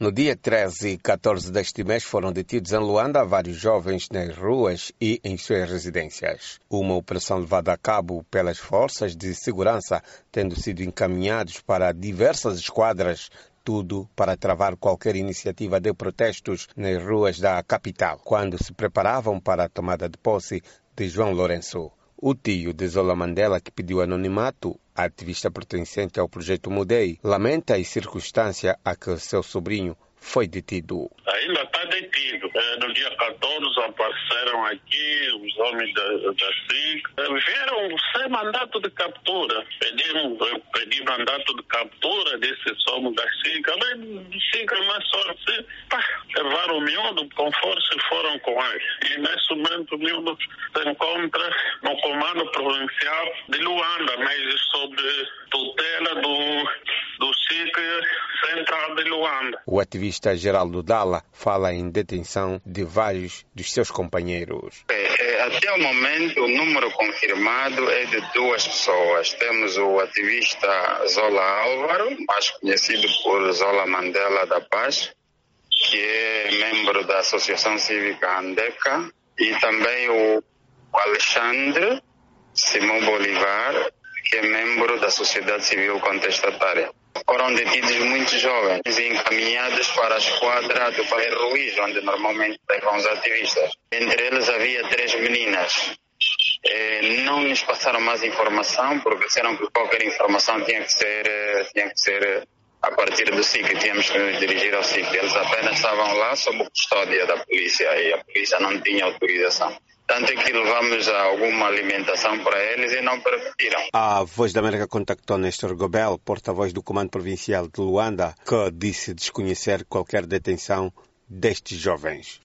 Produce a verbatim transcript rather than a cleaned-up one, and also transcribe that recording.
No dia treze e catorze deste mês foram detidos em Luanda vários jovens nas ruas e em suas residências. Uma operação levada a cabo pelas forças de segurança, tendo sido encaminhados para diversas esquadras, tudo para travar qualquer iniciativa de protestos nas ruas da capital, quando se preparavam para a tomada de posse de João Lourenço. O tio de Zola Mandela, que pediu anonimato, ativista pertencente ao projeto Mudei, lamenta a circunstância a que seu sobrinho foi detido. Ainda está detido. No dia catorze apareceram aqui os homens da, da S I C. Vieram sem mandato de captura. Pedimos, eu pedi mandato de captura, disse somos da S I C. Além de S I C, mas só assim, pá, levaram o miúdo com força e foram com ele. E nesse momento o miúdo se encontra no comando provincial de Luanda, mas sob tutela do, do S I C Central de Luanda. O ativista Geraldo Dalla fala em detenção de vários dos seus companheiros. É, até o momento, o número confirmado é de duas pessoas. Temos o ativista Zola Álvaro, mais conhecido por Zola Mandela da Paz, que é membro da Associação Cívica Andeca, e também o Alexandre Simão Bolivar, que é membro da Sociedade Civil Contestatária. Foram detidos muitos jovens e encaminhados para a esquadra do bairro Ruiz, onde normalmente levam os ativistas. Entre eles havia três meninas. Eh, não nos passaram mais informação, porque disseram que qualquer informação tinha que ser, tinha que ser a partir do S I C, tínhamos que nos dirigir ao S I C. Eles apenas estavam lá sob custódia da polícia e a polícia não tinha autorização. Tanto é que levamos alguma alimentação para eles e não permitiram. A Voz da América contactou Néstor Gobel, porta-voz do Comando Provincial de Luanda, que disse desconhecer qualquer detenção destes jovens.